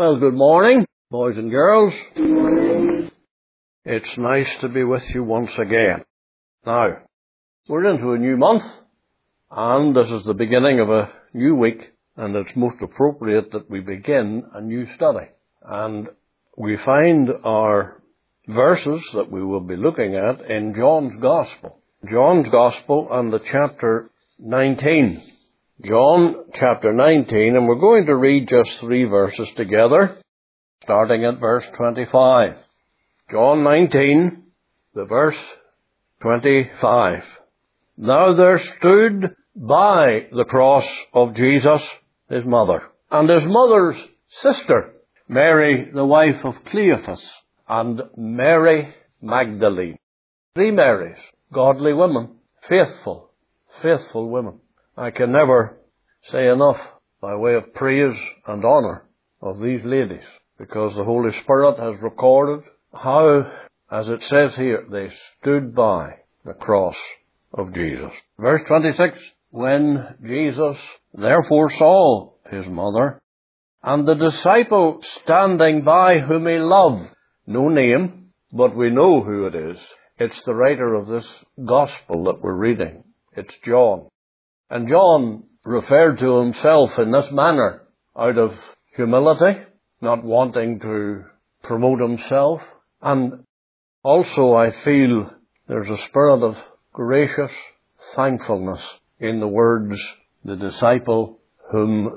Well, good morning, boys and girls. Good morning. It's nice to be with you once again. Now, we're into a new month, and this is the beginning of a new week, and it's most appropriate that we begin a new study. And we find our verses that we will be looking at in John's Gospel. John's Gospel and the chapter 19. John chapter 19, and we're going to read just 3 verses together, starting at verse 25. John 19, the verse 25. Now there stood by the cross of Jesus his mother, and his mother's sister, Mary, the wife of Cleophas, and Mary Magdalene. 3 Marys, godly women, faithful women. I can never say enough by way of praise and honour of these ladies, because the Holy Spirit has recorded how, as it says here, they stood by the cross of Jesus. Verse 26, when Jesus therefore saw his mother and the disciple standing by whom he loved, no name, but we know who it is. It's the writer of this gospel that we're reading. It's John. And John referred to himself in this manner out of humility, not wanting to promote himself. And also I feel there's a spirit of gracious thankfulness in the words, the disciple whom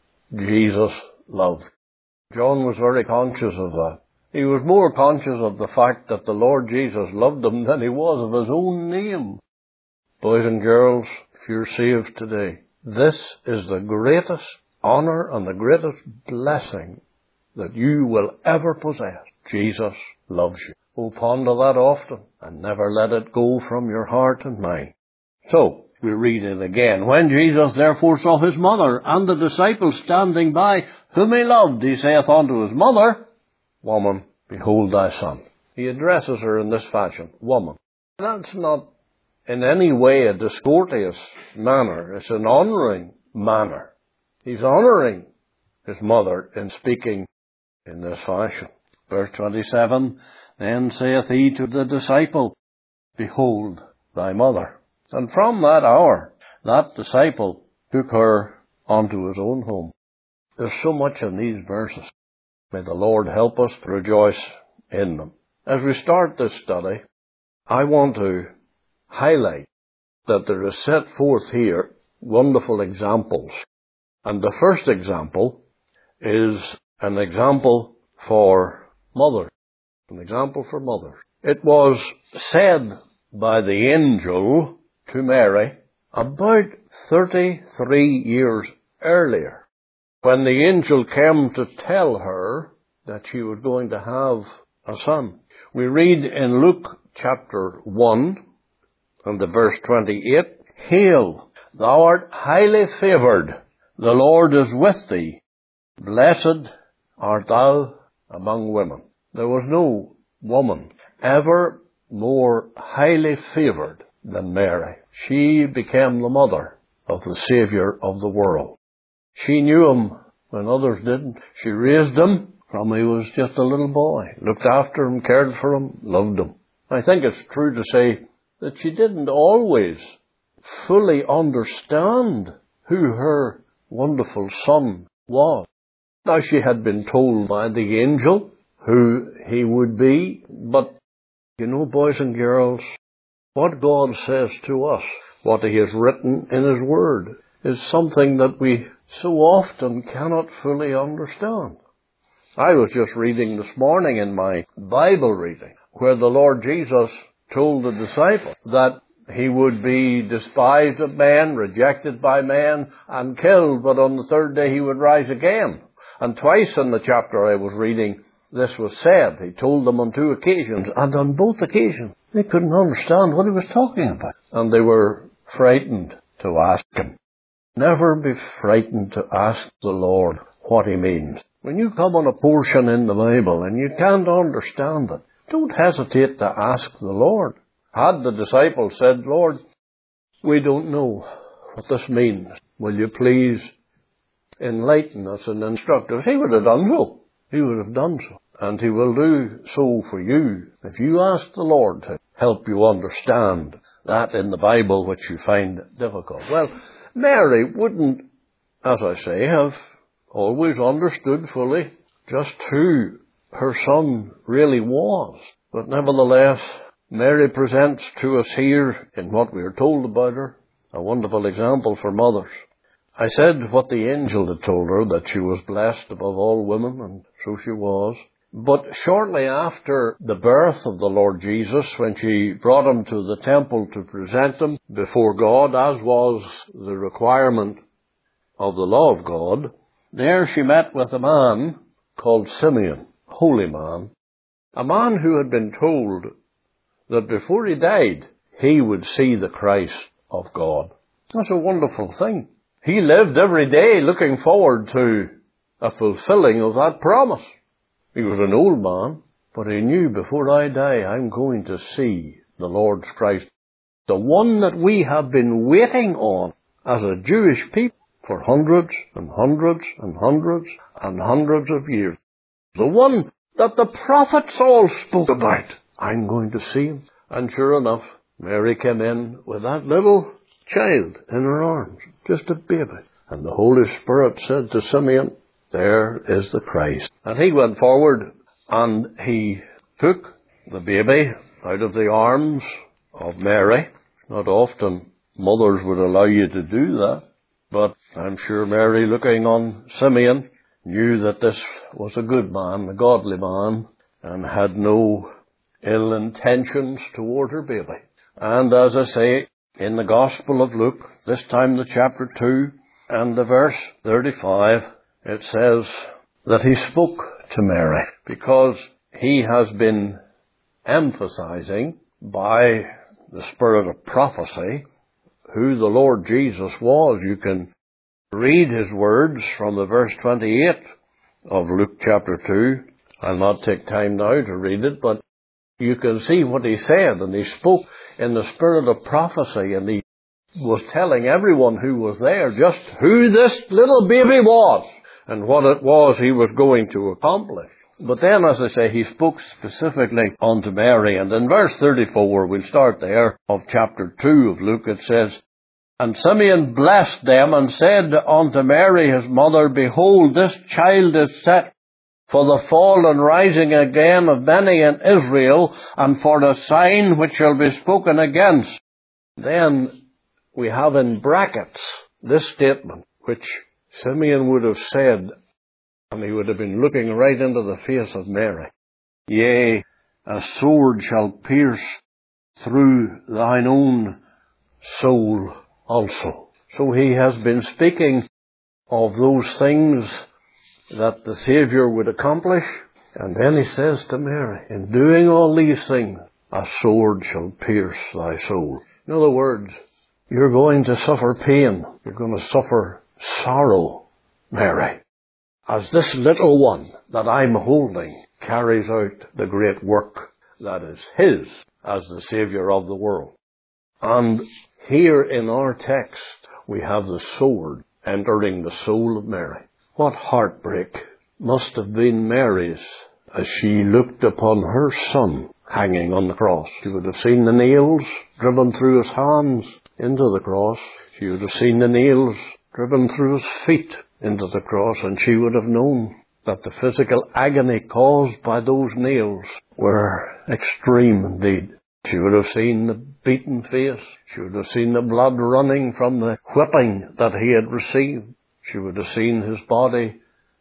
Jesus loved. John was very conscious of that. He was more conscious of the fact that the Lord Jesus loved him than he was of his own name. Boys and girls, if you're saved today, this is the greatest honour and the greatest blessing that you will ever possess. Jesus loves you. Oh, ponder that often and never let it go from your heart and mind. So, we read it again. When Jesus therefore saw his mother and the disciple standing by whom he loved, he saith unto his mother, Woman, behold thy son. He addresses her in this fashion, woman. That's not in any way a discourteous manner. It's an honouring manner. He's honouring his mother in speaking in this fashion. Verse 27, then saith he to the disciple, Behold thy mother. And from that hour, that disciple took her unto his own home. There's so much in these verses. May the Lord help us to rejoice in them. As we start this study, I want to highlight that there is set forth here wonderful examples. And the first example is an example for mothers. An example for mothers. It was said by the angel to Mary about 33 years earlier, when the angel came to tell her that she was going to have a son. We read in Luke chapter 1, and the verse 28, Hail, thou art highly favoured, the Lord is with thee, blessed art thou among women. There was no woman ever more highly favoured than Mary. She became the mother of the Saviour of the world. She knew him when others didn't. She raised him from he was just a little boy, looked after him, cared for him, loved him. I think it's true to say that she didn't always fully understand who her wonderful son was. Now, she had been told by the angel who he would be, but you know, boys and girls, what God says to us, what he has written in his word, is something that we so often cannot fully understand. I was just reading this morning in my Bible reading, where the Lord Jesus told the disciple that he would be despised of men, rejected by men, and killed, but on the 3rd day he would rise again. And twice in the chapter I was reading, this was said. He told them on 2 occasions, and on both occasions they couldn't understand what he was talking about. And they were frightened to ask him. Never be frightened to ask the Lord what he means. When you come on a portion in the Bible and you can't understand it, don't hesitate to ask the Lord. Had the disciples said, Lord, we don't know what this means. Will you please enlighten us and instruct us? He would have done so. He would have done so. And He will do so for you if you ask the Lord to help you understand that in the Bible which you find difficult. Well, Mary wouldn't, as I say, have always understood fully just who her son really was. But nevertheless, Mary presents to us here, in what we are told about her, a wonderful example for mothers. I said what the angel had told her, that she was blessed above all women, and so she was. But shortly after the birth of the Lord Jesus, when she brought him to the temple to present him before God, as was the requirement of the law of God, there she met with a man called Simeon, a holy man, a man who had been told that before he died, he would see the Christ of God. That's a wonderful thing. He lived every day looking forward to a fulfilling of that promise. He was an old man, but he knew, before I die, I'm going to see the Lord's Christ, the one that we have been waiting on as a Jewish people for hundreds and hundreds and hundreds and hundreds of years. The one that the prophets all spoke about. I'm going to see him. And sure enough, Mary came in with that little child in her arms, just a baby. And the Holy Spirit said to Simeon, there is the Christ. And he went forward and he took the baby out of the arms of Mary. Not often mothers would allow you to do that, but I'm sure Mary, looking on Simeon, knew that this was a good man, a godly man, and had no ill intentions toward her baby. And as I say, in the Gospel of Luke, this time the chapter 2 and the verse 35, it says that he spoke to Mary, because he has been emphasizing by the spirit of prophecy who the Lord Jesus was. You can read his words from the verse 28 of Luke chapter 2. I'll not take time now to read it, but you can see what he said, and he spoke in the spirit of prophecy, and he was telling everyone who was there just who this little baby was and what it was he was going to accomplish. But then, as I say, he spoke specifically unto Mary, and in verse 34, we'll start there, of chapter 2 of Luke, it says, and Simeon blessed them and said unto Mary his mother, behold, this child is set for the fall and rising again of many in Israel, and for the sign which shall be spoken against. Then we have in brackets this statement, which Simeon would have said, and he would have been looking right into the face of Mary. Yea, a sword shall pierce through thine own soul also. So he has been speaking of those things that the Saviour would accomplish. And then he says to Mary, in doing all these things, a sword shall pierce thy soul. In other words, you're going to suffer pain. You're going to suffer sorrow, Mary, as this little one that I'm holding carries out the great work that is his as the Saviour of the world. And here in our text, we have the sword entering the soul of Mary. What heartbreak must have been Mary's as she looked upon her son hanging on the cross. She would have seen the nails driven through his hands into the cross. She would have seen the nails driven through his feet into the cross, and she would have known that the physical agony caused by those nails were extreme indeed. She would have seen the beaten face. She would have seen the blood running from the whipping that he had received. She would have seen his body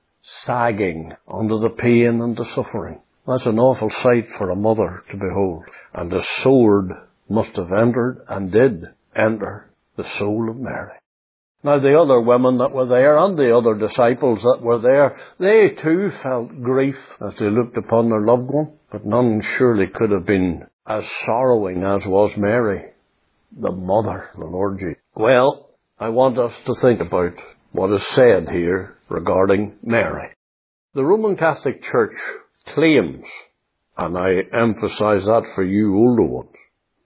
sagging under the pain and the suffering. That's an awful sight for a mother to behold. And the sword must have entered, and did enter, the soul of Mary. Now the other women that were there, and the other disciples that were there, they too felt grief as they looked upon their loved one. But none surely could have been as sorrowing as was Mary, the mother of the Lord Jesus. Well, I want us to think about what is said here regarding Mary. The Roman Catholic Church claims, and I emphasize that for you older ones,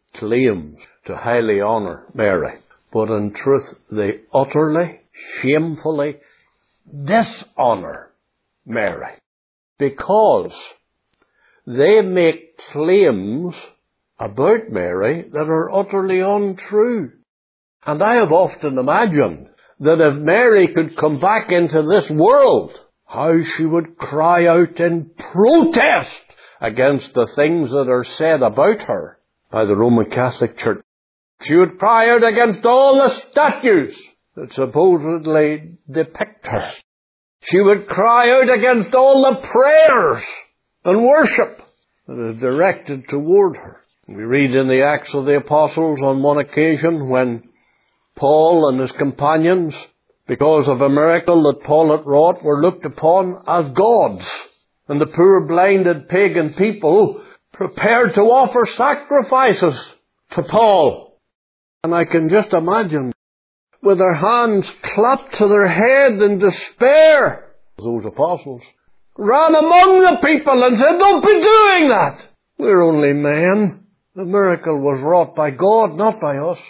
claims to highly honour Mary. But in truth, they utterly, shamefully dishonour Mary. because they make claims about Mary that are utterly untrue. And I have often imagined that if Mary could come back into this world, how she would cry out in protest against the things that are said about her by the Roman Catholic Church. She would cry out against all the statues that supposedly depict her. She would cry out against all the prayers and worship that is directed toward her. We read in the Acts of the Apostles on one occasion when Paul and his companions, because of a miracle that Paul had wrought, were looked upon as gods. And the poor blinded pagan people prepared to offer sacrifices to Paul. And I can just imagine, with their hands clapped to their head in despair, those apostles ran among the people and said, "Don't be doing that. We're only men. The miracle was wrought by God, not by us."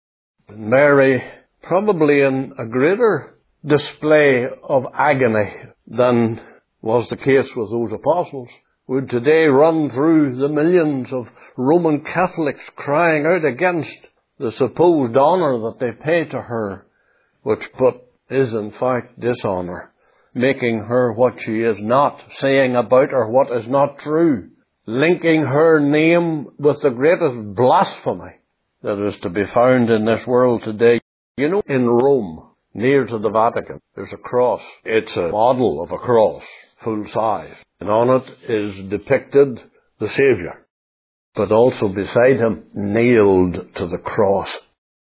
And Mary, probably in a greater display of agony than was the case with those apostles, would today run through the millions of Roman Catholics crying out against the supposed honour that they pay to her, which but is in fact dishonour, making her what she is not, saying about her what is not true, linking her name with the greatest blasphemy that is to be found in this world today. You know, in Rome, near to the Vatican, there's a cross. It's a model of a cross, full size. And on it is depicted the Saviour. But also beside him, nailed to the cross,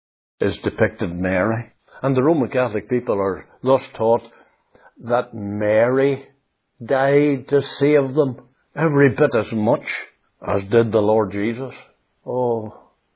is depicted Mary. And the Roman Catholic people are thus taught that Mary died to save them every bit as much as did the Lord Jesus. Oh,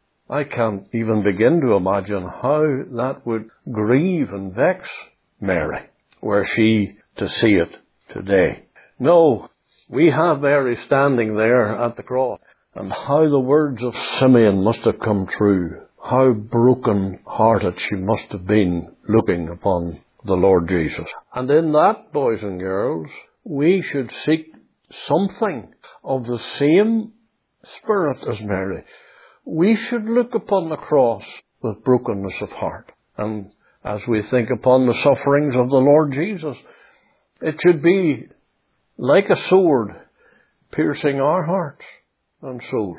I can't even begin to imagine how that would grieve and vex Mary, were she to see it today. No, we have Mary standing there at the cross. And how the words of Simeon must have come true. How broken-hearted she must have been looking upon the Lord Jesus. And in that, boys and girls, we should seek something of the same spirit as Mary. We should look upon the cross with brokenness of heart. And as we think upon the sufferings of the Lord Jesus, it should be like a sword piercing our hearts and souls.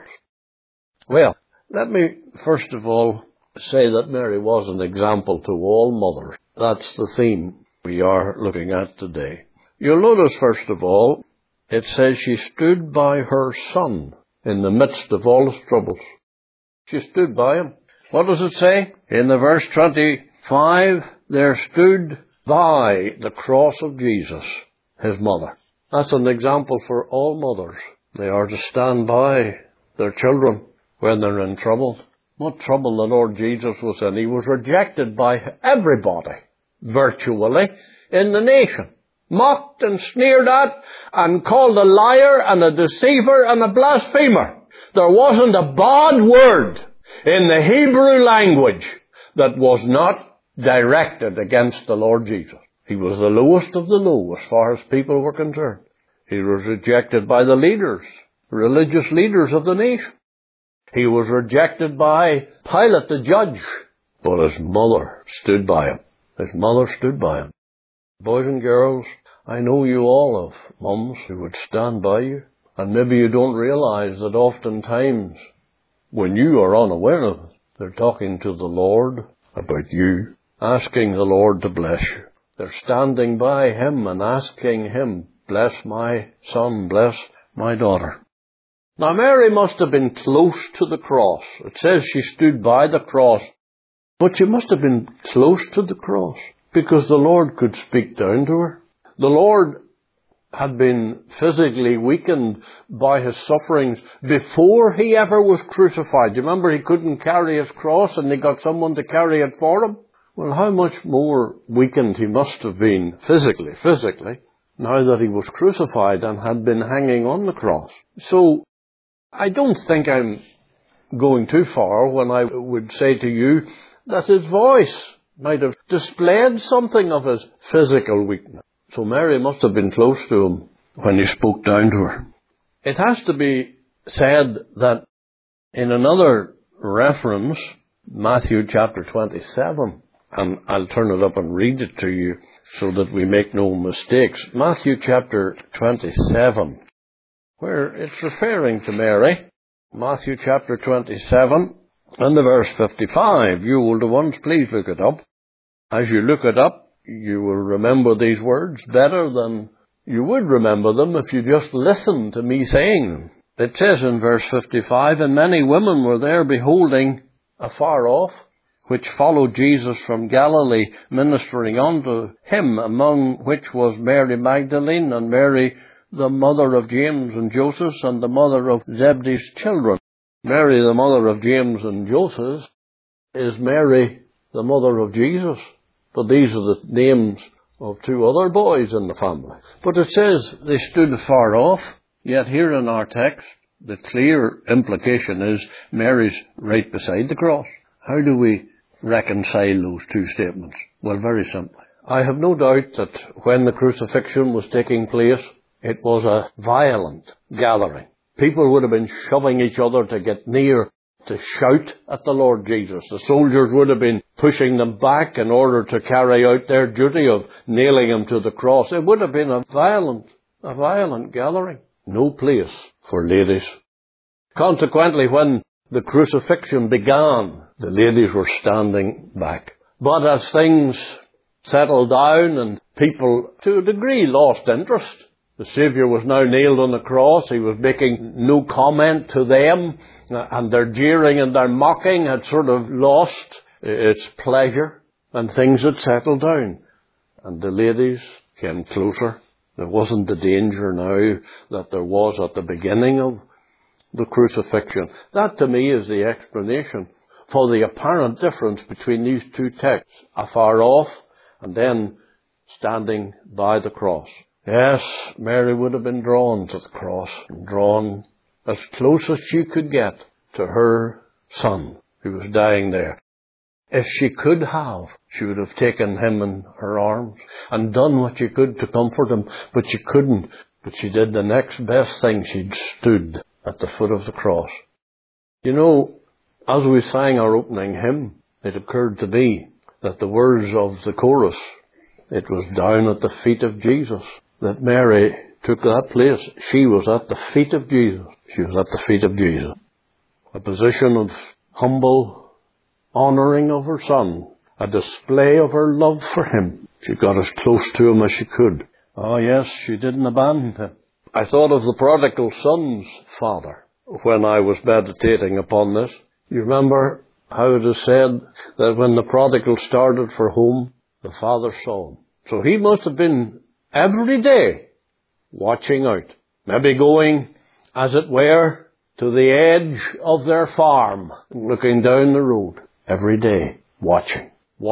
Well, let me first of all say that Mary was an example to all mothers. That's the theme we are looking at today. You'll notice, first of all, it says she stood by her son in the midst of all his troubles. She stood by him. What does it say? In the verse 25, there stood by the cross of Jesus, his mother. That's an example for all mothers. They are to stand by their children when they're in trouble. What trouble the Lord Jesus was in. He was rejected by everybody, virtually, in the nation. Mocked and sneered at and called a liar and a deceiver and a blasphemer. There wasn't a bad word in the Hebrew language that was not directed against the Lord Jesus. He was the lowest of the low as far as people were concerned. He was rejected by the leaders, religious leaders of the nation. He was rejected by Pilate the judge. But his mother stood by him. His mother stood by him. Boys and girls, I know you all have mums who would stand by you. And maybe you don't realize that oftentimes, when you are unaware of it, they're talking to the Lord about you, asking the Lord to bless you. They're standing by him and asking him, bless my son, bless my daughter. Now Mary must have been close to the cross. It says she stood by the cross. But she must have been close to the cross, because the Lord could speak down to her. The Lord had been physically weakened by his sufferings before he ever was crucified. Do you remember he couldn't carry his cross and they got someone to carry it for him? Well, how much more weakened he must have been physically, now that he was crucified and had been hanging on the cross. So, I don't think I'm going too far when I would say to you that his voice might have displayed something of his physical weakness. So Mary must have been close to him when he spoke down to her. It has to be said that in another reference, Matthew chapter 27, and I'll turn it up and read it to you so that we make no mistakes. Matthew chapter 27, where it's referring to Mary. Matthew chapter 27 and the verse 55. You older ones, please look it up. As you look it up, you will remember these words better than you would remember them if you just listened to me saying them. It says in verse 55, And many women were there beholding afar off, which followed Jesus from Galilee, ministering unto him, among which was Mary Magdalene, and Mary the mother of James and Joseph, and the mother of Zebedee's children. Mary the mother of James and Joseph is Mary the mother of Jesus. But these are the names of two other boys in the family. But it says they stood afar off, yet here in our text, the clear implication is Mary's right beside the cross. How do we reconcile those two statements? Well, very simply. I have no doubt that when the crucifixion was taking place, it was a violent gathering. People would have been shoving each other to get near, to shout at the Lord Jesus. The soldiers would have been pushing them back in order to carry out their duty of nailing him to the cross. It would have been a violent gathering. No place for ladies. Consequently, when the crucifixion began, the ladies were standing back. But as things settled down and people, to a degree, lost interest, the Saviour was now nailed on the cross. He was making no comment to them, and their jeering and their mocking had sort of lost its pleasure, and things had settled down. And the ladies came closer. There wasn't the danger now that there was at the beginning of the crucifixion. That to me is the explanation for the apparent difference between these two texts, afar off and then standing by the cross. Yes, Mary would have been drawn to the cross, drawn as close as she could get to her son who was dying there. If she could have, she would have taken him in her arms and done what she could to comfort him, but she couldn't. But she did the next best thing. She stood at the foot of the cross. You know, as we sang our opening hymn, it occurred to me that the words of the chorus, it was down at the feet of Jesus, that Mary took that place. She was at the feet of Jesus. She was at the feet of Jesus. A position of humble honouring of her son, a display of her love for him. She got as close to him as she could. Oh yes, she didn't abandon him. I thought of the prodigal son's father when I was meditating upon this. You remember how it is said that when the prodigal started for home, the father saw him. So he must have been every day watching out, maybe going, as it were, to the edge of their farm, looking down the road every day, watching,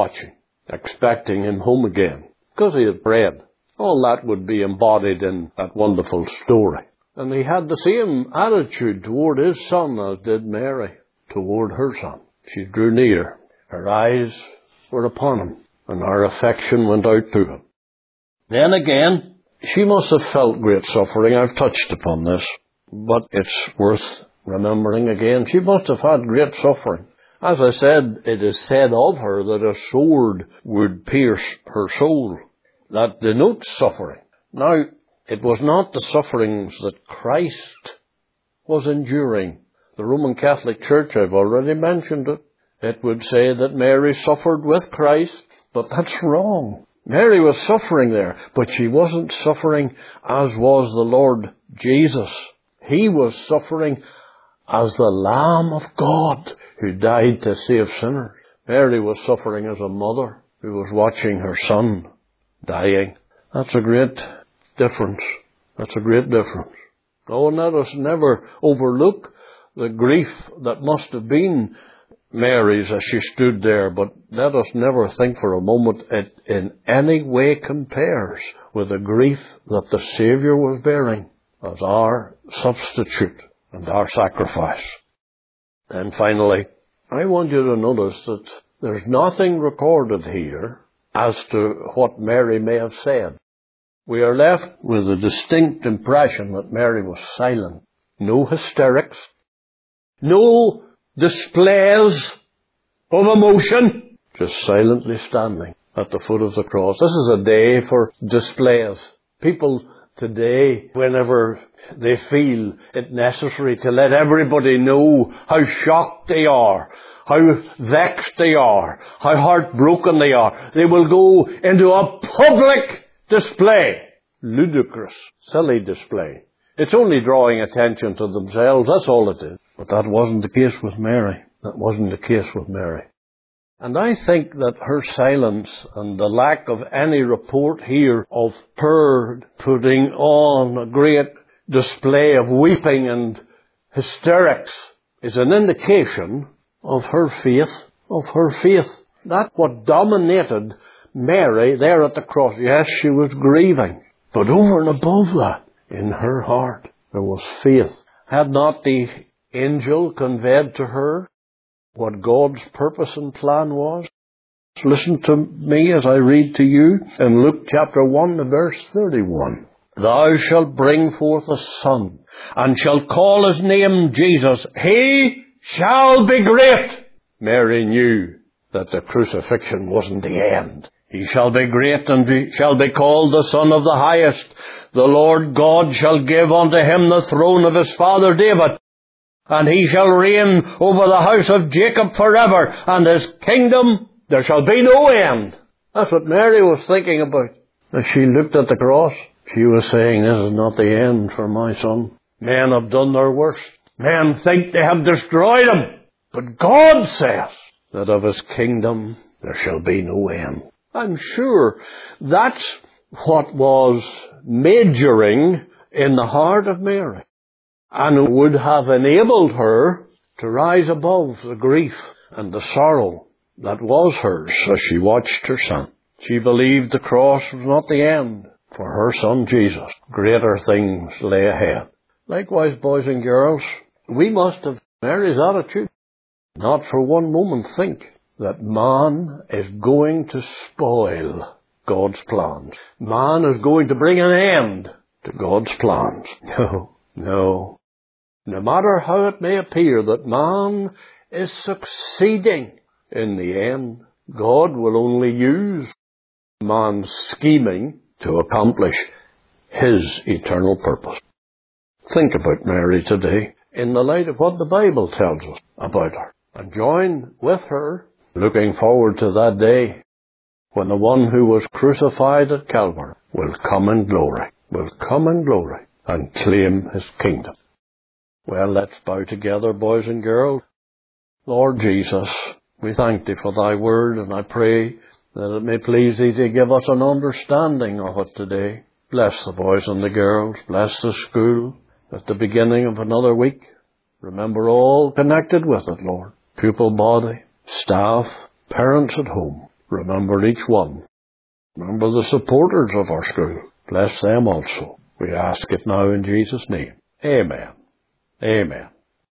expecting him home again, because he had bread. All that would be embodied in that wonderful story. And he had the same attitude toward his son as did Mary toward her son. She drew near. Her eyes were upon him, and her affection went out to him. Then again, she must have felt great suffering. I've touched upon this, but it's worth remembering again. She must have had great suffering. As I said, it is said of her that a sword would pierce her soul. That denotes suffering. Now, it was not the sufferings that Christ was enduring. The Roman Catholic Church, I've already mentioned it. It would say that Mary suffered with Christ, but that's wrong. Mary was suffering there, but she wasn't suffering as was the Lord Jesus. He was suffering as the Lamb of God who died to save sinners. Mary was suffering as a mother who was watching her son dying. That's a great difference. That's a great difference. Oh, and let us never overlook the grief that must have been Mary's as she stood there, but let us never think for a moment it in any way compares with the grief that the Saviour was bearing as our substitute and our sacrifice. And finally, I want you to notice that there's nothing recorded here as to what Mary may have said. we are left with a distinct impression that Mary was silent. No hysterics, no displays of emotion, just silently standing at the foot of the cross. This is a day for displays. People today, whenever they feel it necessary to let everybody know how shocked they are, how vexed they are, how heartbroken they are, they will go into a public display. Ludicrous, silly display. It's only drawing attention to themselves, that's all it is. But that wasn't the case with Mary. That wasn't the case with Mary. And I think that her silence and the lack of any report here of her putting on a great display of weeping and hysterics is an indication of her faith, That's what dominated Mary there at the cross. Yes, she was grieving, but over and above that, in her heart, there was faith. Had not the angel conveyed to her what God's purpose and plan was? Listen to me as I read to you in Luke chapter 1 verse 31. Thou shalt bring forth a son, and shalt call his name Jesus. He shall be great. Mary knew that the crucifixion wasn't the end. He shall be great, and he shall be called the Son of the Highest. The Lord God shall give unto him the throne of his father David, and he shall reign over the house of Jacob forever, and his kingdom there shall be no end. That's what Mary was thinking about. As she looked at the cross, she was saying, this is not the end for my son. Men have done their worst. Men think they have destroyed him. But God says that of his kingdom there shall be no end. I'm sure that's what was majoring in the heart of Mary, and would have enabled her to rise above the grief and the sorrow that was hers as she watched her son. She believed the cross was not the end for her son Jesus. Greater things lay ahead. Likewise, boys and girls, we must have Mary's attitude. Not for one moment think that man is going to spoil God's plans. Man is going to bring an end to God's plans. No. No matter how it may appear that man is succeeding, in the end, God will only use man's scheming to accomplish his eternal purpose. Think about Mary today in the light of what the Bible tells us about her, and join with her, looking forward to that day when the one who was crucified at Calvary will come in glory, and claim his kingdom. Well, let's bow together, boys and girls. Lord Jesus, we thank thee for thy word, and I pray that it may please thee to give us an understanding of it today. Bless the boys and the girls. Bless the school at the beginning of another week. Remember all connected with it, Lord. Pupil body, staff, parents at home. Remember each one. Remember the supporters of our school. Bless them also. We ask it now in Jesus' name. Amen. Amen.